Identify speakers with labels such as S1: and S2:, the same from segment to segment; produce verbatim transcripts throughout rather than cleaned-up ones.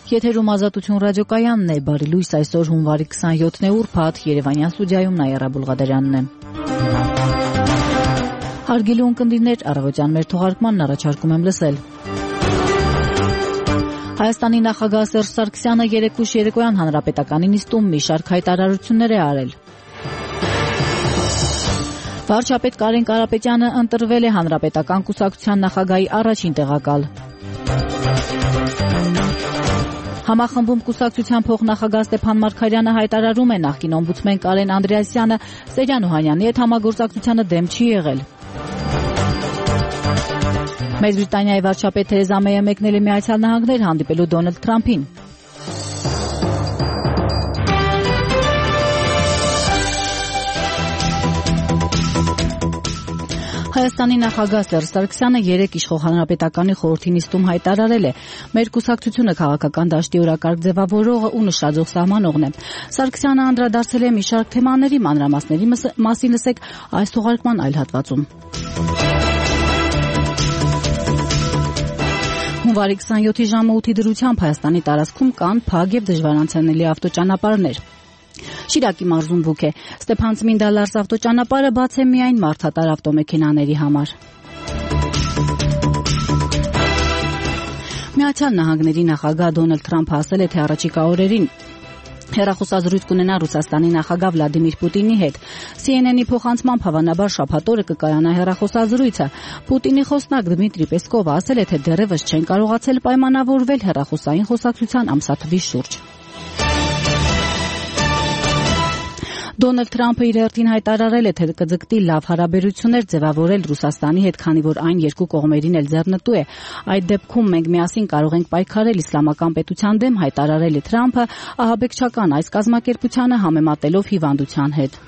S1: Եթերում Ազատություն ռադիոկայանն է, բարի լույս, այսօր հունվարի քսանյոթն է, ուրբաթ, Երևանյան ստուդիայում Նաիրա Բուլղադարյանն է։ Հարգելի ունկնդիրներ, առավոտյան մեր թողարկմանն առաջարկում եմ լսել։ Հայաստանի նախագահ Սերժ Սարգսյանը երեկ ուշ երեկոյան հանրապետականի նիստում մի շարք հայտարարություններ է արել։ Վարչապետ Կարեն Կարապետյանը ընտրվել է հանրապետական կուսակցության նախագահի առաջին տեղակալ։ Համախմբում կուսակցության փոխնախագահ Ստեփան Մարգարյանը հայտարարում է, նախկին օմբուդսմեն Կարեն Անդրեասյանը Սերյան Օհանյանի հետ համագործակցությանը դեմ չի եղել։ Մեծ Բրիտանիայի վարչապետ Թերեզա Մեյը մեկնել է Միացյալ Նահանգներ հանդիպելու Դոնալդ Թրամփին։ Հայաստանի նախագահ Սերժ Սարգսյանը երեկ իշխող հանրապետականի խորհրդի նիստում հայտարարել է. «Մեր կուսակցությունը քաղաքական դաշտի օրակարգ ձևավորողը ու նշաձող սահմանողն է»։ Սարգսյանը անդրադարձել է մի շարք թեմաների, մանրամասների մասին լսեք այս թողարկման այլ հատվածում։ Հունվարի քսանյոթի ժամը ութի դրությամբ Հայաստանի տարածքում կան փակ եւ դժվար անցանելի ավտոճանապարհներ։ Շիրակի մարզում բուք է։ Ստեփան-Ծմինդա Լարս ավտոճանապարհը բաց է միայն մարդատար ավտոմեքենաների համար։ Միացյալ Նահանգների նախագահ Դոնալդ Թրամփը ասել է, թե առաջիկա օրերին հեռախոսազրույց կունենա Ռուսաստանի նախագահ Վլադիմիր Պուտինի հետ։ Սի Են Են-ի փոխանցմամբ հավանաբար շաբաթ օրը կկայանա հեռախոսազրույցը։ Պուտինի խոսնակ Դմիտրի Պեսկովը ասել է, թե դեռևս չեն կարողացել պայմանավորվել հեռախոսային խոսակցության ամսաթվի շուրջ։ Դոնալդ Թրամփը իր հերթին հայտարարել է, թե կձգտի լավ հարաբերություններ ձևավորել Ռուսաստանի հետ, քանի որ այն երկու կողմերին էլ ձեռնտու է։ Այդ դեպքում մենք միասին կարող ենք պայքարել իսլամական պետության դեմ, հայտարարել է Թրամփը, ահաբեկչական այս կազմակերպությանը համեմատելով հիվանդության հետ։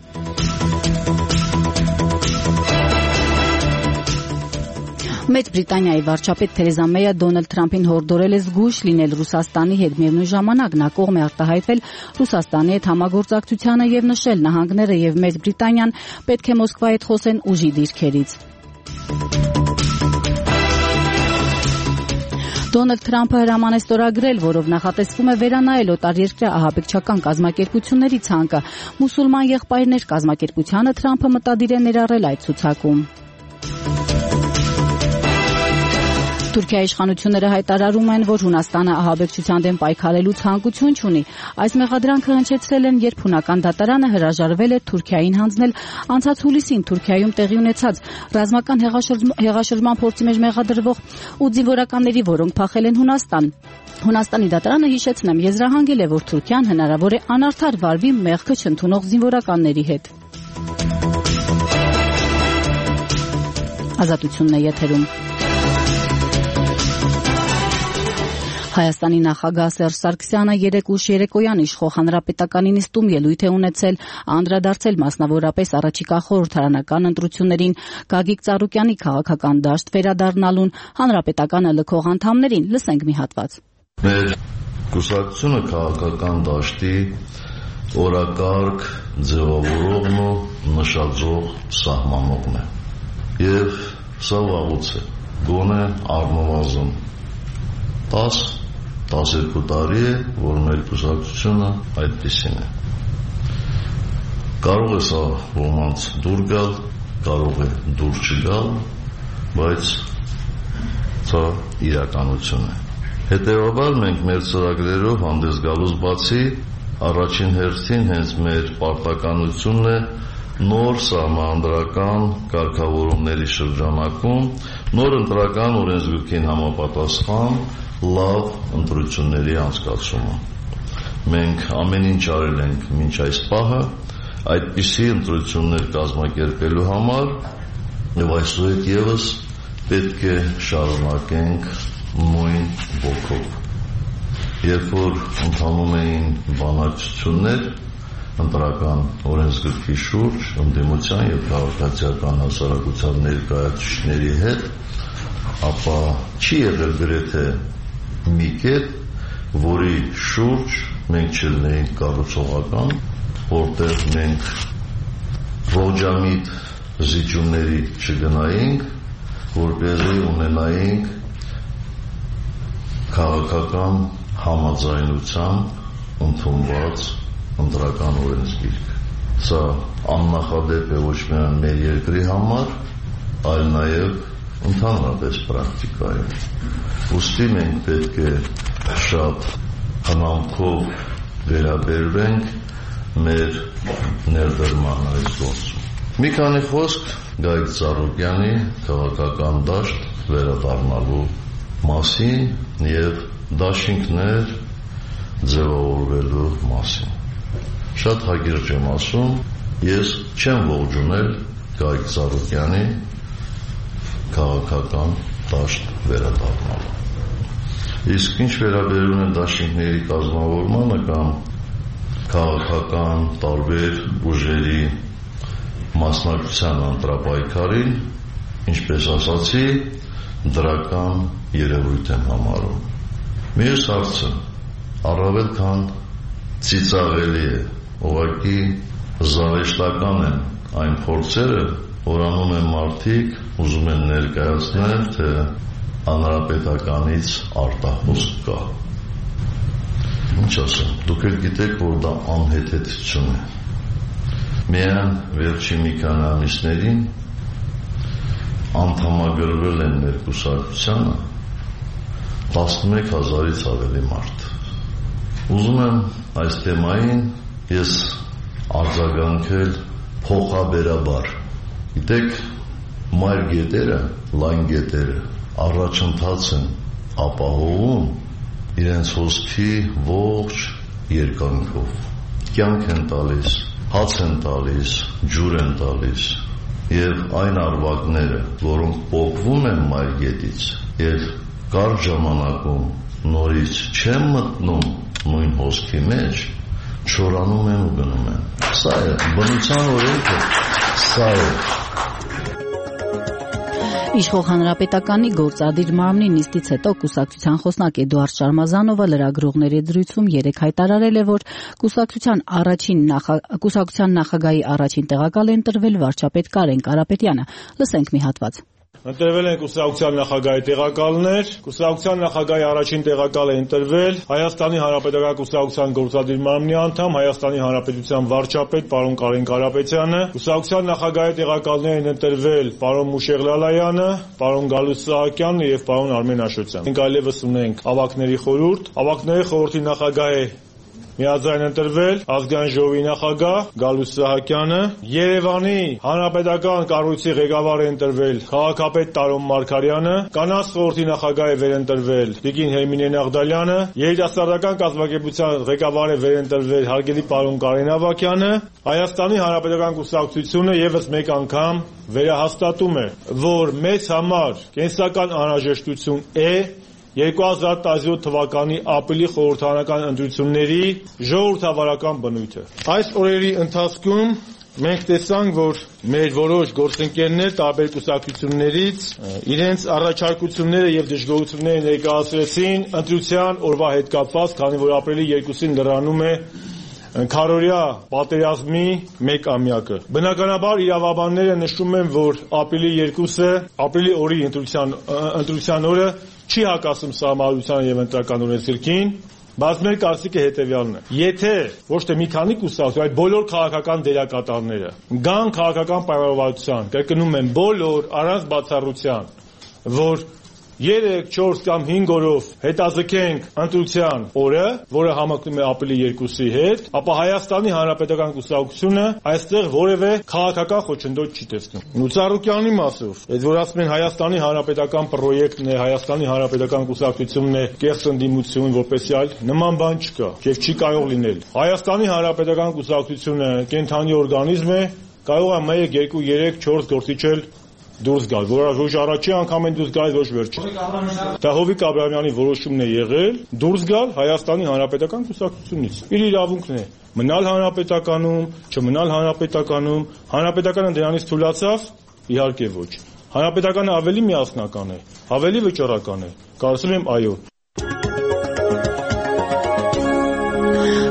S1: Մեծ Բրիտանիայի վարչապետ Թերեզա Մեյը Դոնալդ Թրամփին հորդորել է զգույշ լինել Ռուսաստանի հետ, միևնույն ժամանակ նա կողմ է արտահայտվել Ռուսաստանի հետ համագործակցությանը եւ նշել նահանգները եւ Մեծ Բրիտանիան պետք է Մոսկվայի հետ խոսեն ուժի դիրքերից։ Դոնալդ Թրամփը հրաման է ստորագրել, որով նախատեսվում է վերանայել օտարերկրյա ահաբեկչական կազմակերպությունների ցանկը։ Մուսուլման եղբայրներ կազմակերպությանը Թրամփը մտադիր է ներառել այդ ցուցակում։ Թուրքիայի իշխանությունները հայտարարում են, որ Հունաստանը ահաբեկչության դեմ պայքարելու ցանկություն չունի։ Այս մեղադրանքը հնչեցրել են, երբ հունական դատարանը հրաժարվել է Թուրքիային հանձնել անցած հուլիսին Թուրքիայում տեղի ունեցած ռազմական հեղաշրջման փորձի մեջ մեղադրվող ու զինվորականների, որոնք փախել են Հունաստան։ Հունաստանի դատարանը, հիշեցնեմ, եզրահանգել է, որ Թուրքիան հնարավոր է անարդար վարվի մեղքը չընդունող զինվորականների հետ։ Ազատությունն է եթերում։ Հայաստանի նախագահ Սերժ Սարգսյանը երեկ ուշ երեկոյան իշխող հանրապետականի նիստում ելույթ է ունեցել, անդրադարձել մասնավորապես առաջիկա խորհրդարանական ընտրություններին, Գագիկ Ծառուկյանի քաղաքական դաշտ վերադառնալուն, հանրապետականը լքող անդամներին, լսենք մի հատված։
S2: Մեր կուսակցությունը քաղաքական դաշտի օրակարգ ձևավորողն ու նշաձող սահմանողն է։ Եվ սա վաղուց է, գոնե առնվազն տաս տասներկու տարի է, որ մեր կուսակցությունը այդպիսին է։ Կարող է սա ոմանց դուր գալ, կարող է դուր չգալ, բայց սա իրականություն է։ Հետևաբար մենք մեր ծրագրերով հանդես գալուց բացի առաջին հերթին հենց մեր պարտականությունն է նոր սահմանադրական կարգավորումների շրջանակում նոր ընտրական օրենսգրքին համապատասխան լավ ընտրությունների անցկացումը։ Մենք ամեն ինչ արել ենք մինչ այս պահը այդպիսի ընտրություններ կազմակերպելու համար եւ այսօր ևս պետք է շարունակենք նույն ոգով։ Երբ որ ընթանում էին բանակցություններ ընտրական օրենսգրքի շուրջ ընդդիմության եւ քաղաքացիական հասարակության ներկայացուցիչների հետ, ապա չի եղել գրեթե մի կետ, որի շուրջ մենք չլինեինք կառուցողական, որտեղ մենք ողջամիտ զիջումների չգնայինք, որպեսզի ունենայինք քաղաքական համաձայնությամբ ընդունված ընտրական օրենսգիրք։ Սա աննախադեպ է ոչ միայն մեր երկրի համար, այլ նաև ընդհանրապես պրակտիկայում։ Ուստի մենք պետք է շատ խնամքով վերաբերվենք մեր ներդրման այս գործում։ Մի քանի խոսք Գայիկ Ծառուկյանի քաղաքական դաշտ վերադառնալու մասին եւ դաշինքներ ձևավորվելու մասին։ Շատ հակիրճ եմ ասում, ես չեմ ողջունել Գայիկ Ծառուկյանի քաղաքական դաշտ վերադառնալը։ Իսկ ինչ վերաբերում է դաշինքների կազմավորմանը կամ քաղաքական տարբեր ուժերի մասնակցության ընտրապայքարին, ինչպես ասացի, դրական երևույթ եմ համարում։ Մյուս հարցը առավել քան ծիծաղելի է, ուղղակի զավեշտական են այն փորձերը, որ անում են մարդիկ, ուզում են ներկայացնել, թե հանրապետականից արտահոսք կա։ Ինչ ասեմ, դուք էլ գիտեք, որ դա անհեթեթություն է։ Միայն վերջի մի քանի ամիսներին անդամագրվել են մեր կուսակցությանը տասնմեկ հազարից ավելի մարդ։ Ուզում եմ այս թեմային ես արձագանքել փոխաբերաբար։ Գիտեք, մայր գետերը, լայն գետերը առաջընթաց են ապահովում իրենց հոսքի ողջ երկայնքով։ Կյանք են տալիս, հաց են տալիս, ջուր են տալիս եւ այն արվակները, որոնք պոկվում են մայր գետից եւ կարճ ժամանակում նորից չեն մտնում նույն հոսքի մեջ, չորանում են ու գնում են։ Սա է բնության օրենքը, սա է։
S1: Իշխող հանրապետականի գործադիր մարմնի նիստից հետո կուսակցության խոսնակ Էդուարդ Շարմազանովը լրագրողների դրույթում երեկ հայտարարել է, որ կուսակցության առաջին նախա, կուսակցության նախագահի առաջին տեղակալ է ընտրվել վարչապետ Կարեն Կարապետյանը։ Լսենք մի հատված։
S3: Ընտրվել են կուսակցության նախագահի տեղակալներ, կուսակցության նախագահի առաջին տեղակալ է ընտրվել Հայաստանի Հանրապետական կուսակցության գործադիր մարմնի անդամ, Հայաստանի Հանրապետության վարչապետ պարոն Կարեն Կարապետյանը, կուսակցության նախագահի տեղակալներ են ընտրվել պարոն Մուշեղ Լալայանը, պարոն Գալուստ Սահակյանն եւ պարոն Արմեն Աշոտյանը։ Մենք այլևս ունենք ավագների խորհուրդ, ավագների խորհրդի նախագահ է միաձայն ընտրվել ազգային ժողովի նախագահ Գալուստ Սահակյանը, Երևանի հանրապետական կառույցի ղեկավար է ընտրվել քաղաքապետ Տարոն Մարգարյանը, կանանց խորհրդի նախագահ է վերընտրվել Տիկին Հերմինե Նաղդալյանը, երիտասարդական կազմակերպության ղեկավար է վերընտրվել հարգելի պարոն Կարեն Ավագյանը, Հայաստանի Հանրապետական կուսակցությունը եւս մեկ անգամ վերահաստատում է, որ մեծ համար կենսական անհրաժեշտություն է երկու հազար տասնյոթ թվականի ապրիլի խորհրդարանական ընտրությունների ժողովրդավարական բնույթը։ Այս օրերի ընթացքում մենք տեսանք, որ մեր որոշ գործընկերներ տարբեր կուսակցություններից իրենց առաջարկությունները եւ դժգոհությունները ներկայացրեցին ընտրության օրվա հետ կապված, քանի որ ապրիլի երկուսին լրանում է քարորյա պատերազմի մեկ ամյակը։ Բնականաբար իրավաբանները նշում են, որ ապրիլի երկուսը, ապրիլի օրի ընտրության ընտրության օրը չի հակասում Սահմանադրությանը եւ Ընտրական օրենսգրքին, բայց մեր կարծիքը հետեւյալն է. Եթե ոչ թե մի քանի կուսակցություն, այլ բոլոր քաղաքական դերակատարները գան քաղաքական պայմանավորվածության, կրկնում եմ բոլոր առանց բացառության, որ երեք, չորս կամ հինգ օրով հետաձգենք ընտրության օրը, որը համընկնում է ապրիլի երկուսի հետ, ապա Հայաստանի Հանրապետական կուսակցությունը այստեղ որևէ քաղաքական խոչընդոտ չի տեսնում։ Ու Ծառուկյանի մասով, այդ որ ասում են Հայաստանի Հանրապետական պրոյեկտն է, Հայաստանի Հանրապետական կուսակցությունն է, կեղծ ընդդիմություն, որպեսզի այլ նման բան չկա եւ չի կարող լինել։ Հայաստանի Հանրապետական կուսակցությունը կենթանի օրգանիզմ է, կարող է մեկ, երկու, երեք, չորս գործիչել դուրս գալ, որ ոչ առաջի անգամ են դուրս գալիս, ոչ վերջի։ Դա Հովիկ Աբրահամյանի որոշումն է եղել դուրս գալ Հայաստանի Հանրապետական կուսակցությունից։ Իր իրավունքն է մնալ հանրապետականում, չմնալ հանրապետականում, հանրապետականը դրանից թույլացավ, իհարկե ոչ։ Հանրապետականը ավելի միասնական է, ավելի վճռական է։ Կարծում եմ այո։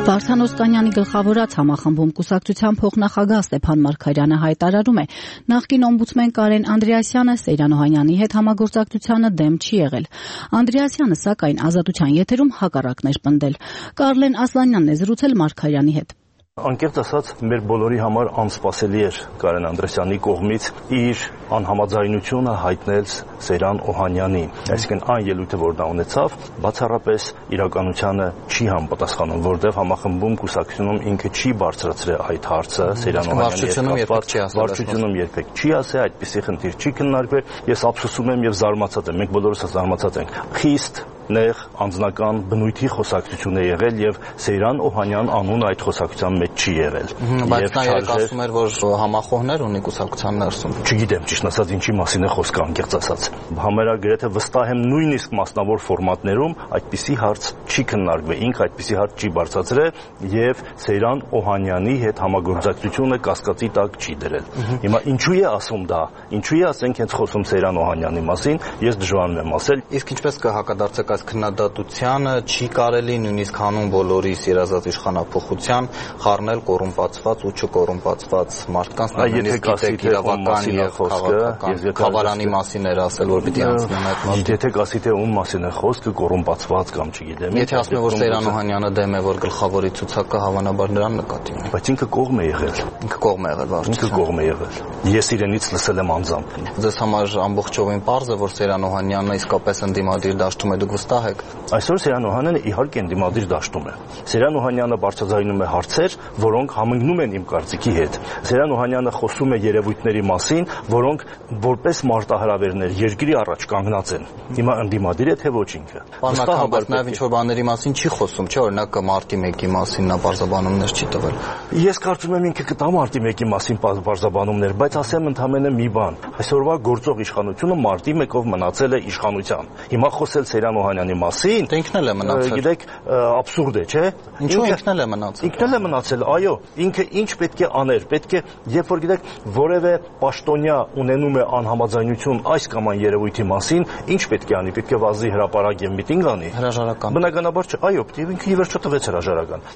S1: Վարդան Օսկանյանի գլխավորած համախմբում կուսակցության փոխնախագահ Ստեփան Մարգարյանը հայտարարում է, նախկին օմբուդսմեն Կարեն Անդրեասյանը Սեյրան Օհանյանի հետ համագործակցությանը դեմ չի եղել։ Անդրեասյանը, սակայն, Ազատության եթերում հակառակն էր պնդել։ Կարլեն Ասլանյանն է զրուցել Մարգարյանի հետ։
S4: Անկեղծ ասած, մեր բոլորի համար անսպասելի էր Կարեն Անդրեասյանի կողմից իր անհամաձայնությունը հայտնել Սեյրան Օհանյանին։ Այսինքն այն ելույթը, որ նա ունեցավ, բացառապես իրականությանը չի համապատասխանում, որտեղ համախմբում կուսակցությունում ինքը չի բարձրացրել այդ հարցը Սեյրան Օհանյանի հետ։ Վարչությունում երբեք չի ասել, այդպիսի խնդիր չի քննարկվել։ Ես ափսոսում եմ եւ զարմացած եմ, մենք բոլորս զարմացած ենք։ Խիստ նեղ անձնական բնույթի խոսակցություն է եղել եւ Սեյրան Օհանյան անունը այդ խոսակցության մեջ չի եղել։
S5: Բայց նա երեք ասում էր, որ համախոհներ ունի կուսակցության ներսում։
S4: Չգիտեմ ճիշտ ասած ինչի մասին է խոսքը, անկեղծ ասած։ Համարագրեթե վստահ եմ նույնիսկ մասնավոր ֆորմատներում այդպիսի հարց չի քննարկվել, ինքը այդպիսի հարց չի բարձրացրել եւ Սեյրան Օհանյանի հետ համագործակցությունը կասկածի տակ չի դրել։ Հիմա ինչու է ասում դա, ինչու է ասենք հենց խոսում Սեյրան Օհանյանի մասին, ես դժվարանում եմ ասել։
S5: Իսկ ինչպես կհակադարձեք այս քննադատությանը, չի կարելի նույնիսկ հանուն բոլորիս երազած իշխանափոխության խառնել կոռումպացված ու չկոռումպացված մարդկանց, նույնիսկ գիտեք իրավական եւ քաղաքական խավարանի մասին էր ասել, որ պիտի անցնեն այդ մասը։
S4: Եթե ասի թե ում մասին է խոսքը, կոռումպացված կամ չգիտեմ։
S5: Եթե ասում է, որ Սեյրան Օհանյանը դեմ է, որ գլխավորի ցուցակը հավանաբար նրան նկատի ունի։
S4: Բայց ինքը կողմ է եղել։
S5: Ինքը կողմ է եղել վարչության։
S4: Ինքը կողմ է եղել։ Ես իրենից լսել եմ անձամբ։
S5: Ձեզ համար ամբողջովին պարզ է, որ Սեյրան Օհանյանը իսկապես ընդդիմադիր դաշտում է, դուք վստահ եք։
S4: Այսօր Սեյրան Օհանյանը իհարկե ընդդիմադիր դաշտում է։ Սեյրան Օհանյանը բարձրաձայնում է հարցեր, որոնք համընկնում են իմ կարծիքի հետ։ Սեյրան Օհանյանը խոսում է երևույթների մասին, որոնք որպես մարտահրավերներ երկրի առաջ կանգնած են։ Հիմա ընդդիմադիր է թե ոչ ինքը։
S5: Վստահաբար նաև ինչ-որ բաների մասին չի խոսում, չէ՞ օրինակ մարտի մեկի մասին նա բարձաբանումներ չի տվել։
S4: Ես կարծում եմ ինքը կտա մարտի մեկի մասին բարձաբանումներ, բայց ասեմ ընդամենը մի բան։ Այսօրվա գործող իշխանությունը մարտի մեկով մնացել է իշխանության։ Հիմա խոսել Սեյրան Օհանյանի մասին,
S5: դե ինքն էլ է մնացել։
S4: Գիտեք, աբսուրդ է, չէ՞։
S5: Ինչու ինքն էլ է մնացել։
S4: Ինքն էլ է մնացել, այո, ինքը ինչ պետք է աներ, պետք է, երբ որ գիտեք, որևէ պաշտոնյա ունենում է անհամաձայնություն այս կամ այն երևույթի մասին, ինչ պետք է անի, պետք է վազի հրապարակ եւ միտինգ անի։
S5: Հրաժարական։
S4: Բնականաբար չէ, այո, ինքը ի վերջո տվեց հրաժարական։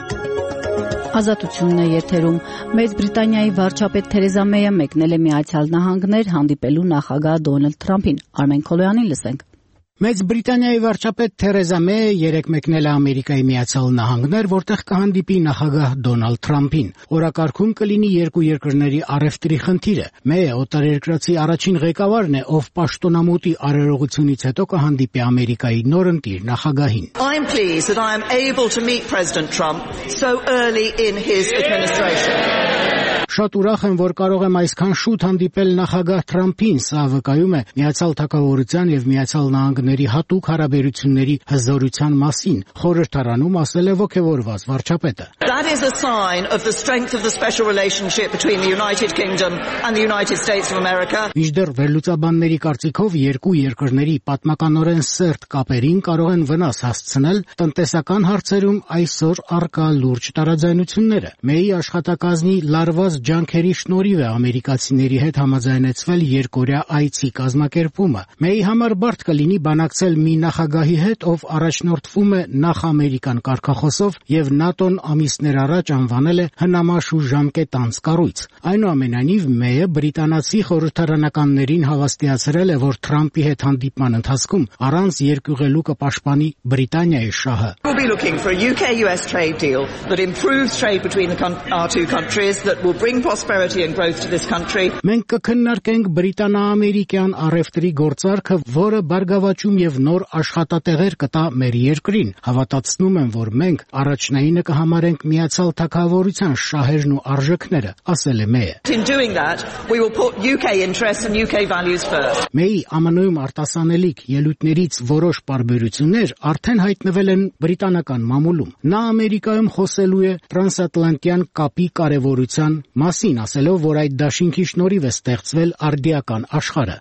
S1: Ազատությունն է եթերում։ Մեծ Բրիտանիայի վարչապետ Թերեզա Մեյը մեկնել է Միացյալ Նահանգներ հանդիպելու նախագահ Դոնալդ Թրամփին։ Արմեն Քոլոյանին լսենք։
S6: Մեծ Բրիտանիայի վարչապետ Թերեզա Մեյը երեկ մեկնել է Ամերիկայի Միացյալ Նահանգներ, որտեղ կհանդիպի նախագահ Դոնալդ Թրամփին։ Օրակարգում կլինի երկու երկրների առևտրի խնդիրը։ Մեյը օտարերկրացի առաջին ղեկավարն է, ով պաշտոնամուտի արարողությունից հետո կհանդիպի Ամերիկայի նոր ընտիր նախագահին։
S7: I'm pleased that I am able to meet President Trump so early in his administration.
S6: Շատ ուրախ եմ, որ կարող եմ այսքան շուտ հանդիպել նախագահ Թրամփին, սա վկայում է Միացյալ Թագավորության եւ Միացյալ Նահանգների հատուկ հարաբերությունների հզորության մասին, խորհրդարանում ասել է ոգևորված վարչապետը։
S7: That is a sign of the strength of the special relationship between the United Kingdom and the United States of America.
S6: Մինչդեռ վերլուծաբանների կարծիքով երկու երկրների պատմականորեն սերտ կապերին կարող են վնաս հասցնել տնտեսական հարցերում այսօր առկա լուրջ տարաձայնությունները։ Մեյի աշխատակազմի լարված ջանքերի շնորհիվ է ամերիկացիների հետ համաձայնեցվել երկօրյա այցի կազմակերպումը։ Մեյի համար բարդ կլինի բանակցել մի նախագահի հետ, ով առաջնորդվում է նախ ամերիկան կարգախոսով եւ ՆԱՏՕ-ն ամիսներ առաջ անվանել է հնամաշ ու ժամկետանց կառույց։ Այնուամենայնիվ Մեյը բրիտանացի խորհրդարանականներին հավաստիացրել է, որ Թրամփի հետ հանդիպման ընթացքում առանց երկյուղելու կպաշտպանի Բրիտանիայի շահը։
S7: We'll be looking for a U K U S trade deal that improves trade between the con- our two countries, that will bring prosperity and growth to this country.
S6: Մենք կքննարկենք բրիտանա-ամերիկյան առևտրի գործարքը, որը բարգավաճում եւ նոր աշխատատեղեր կտա մեր երկրին։ Հավատացնում եմ, որ մենք առաջնայինը կհամարենք Միացյալ Թագավորության շահերն ու արժեքները, ասել է Մեյը։
S7: In doing that, we will put U K interests and U K values first.
S6: Մեյի Ամն Ում արտասանելիք ելույթներից որոշ պարբերություններ արդեն հայտնվել են բրիտանական մամուլում։ Նա Ամերիկայում խոսելու է տրանսատլանտյան կապի կարևորության մասին, ասելով, որ այդ դաշինքի շնորհիվ է ստեղծվել արդիական աշխարհը։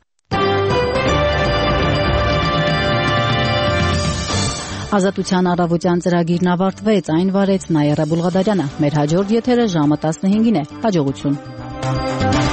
S1: Ազատության առավոտյան ծրագիրն ավարտվեց, այն վարեց Նայիրա Բուլղադարյանը։ Մեր հաջորդ եթերը ժամը տասնհինգին է։ Հաջողություն։